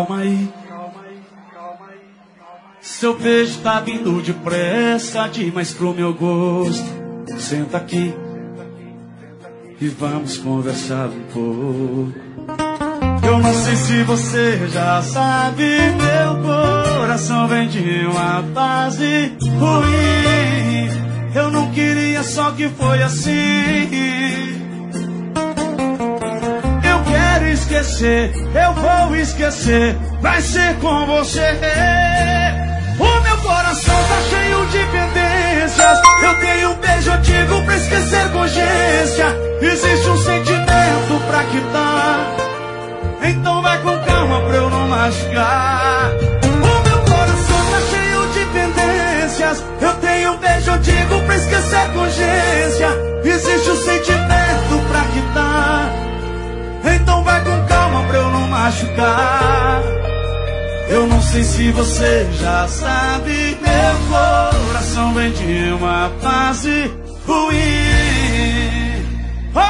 calma aí. Seu beijo tá vindo depressa demais pro meu gosto. Senta aqui e vamos conversar um pouco. Eu não sei se você já sabe, meu coração vem de uma fase ruim. Eu não queria, só que foi assim. Eu quero esquecer, eu vou esquecer, vai ser com você. O meu coração tá cheio de pendências. Eu tenho um beijo antigo pra esquecer com urgência. Existe um sentimento pra quitar, então vai com calma pra eu não machucar. O meu coração tá cheio de pendências. Eu tenho um beijo antigo pra esquecer com urgência. Existe um sentimento pra quitar, então vai com calma pra eu não machucar. Eu não sei se você já sabe, meu coração vem de uma fase ruim. Oh!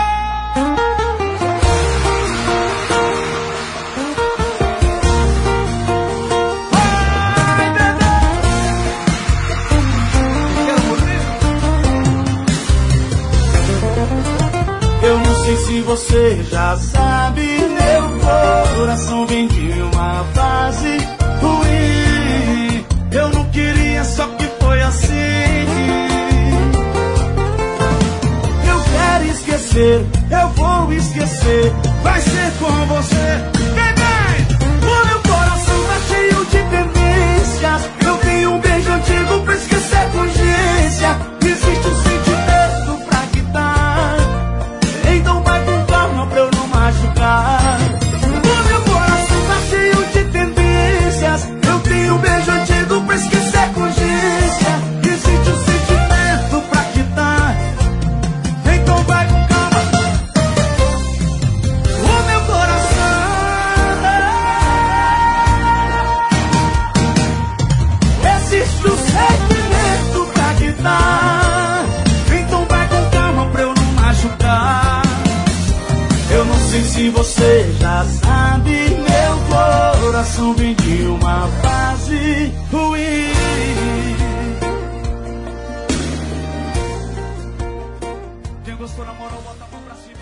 Eu não sei se você já sabe, meu coração vem de uma fase ruim. Eu não queria, só que foi assim. Eu quero esquecer, eu vou esquecer, vai ser com você. Vem, vem! O meu coração tá cheio de pendências. Eu tenho um beijo antigo pra esquecer com urgência. Existe um sentimento pra quitar, então vai com calma pra eu não machucar. O meu coração tá cheio de tendências. Eu tenho um beijo antigo pra esquecer com urgência. Existe um sentimento pra quitar, então vai com calma. O meu coração existe um sentimento pra quitar, então vai com calma pra eu não machucar. Eu não sei se você já sabe, meu coração vem de uma fase ruim. Quem gostou na moral, bota a mão pra cima.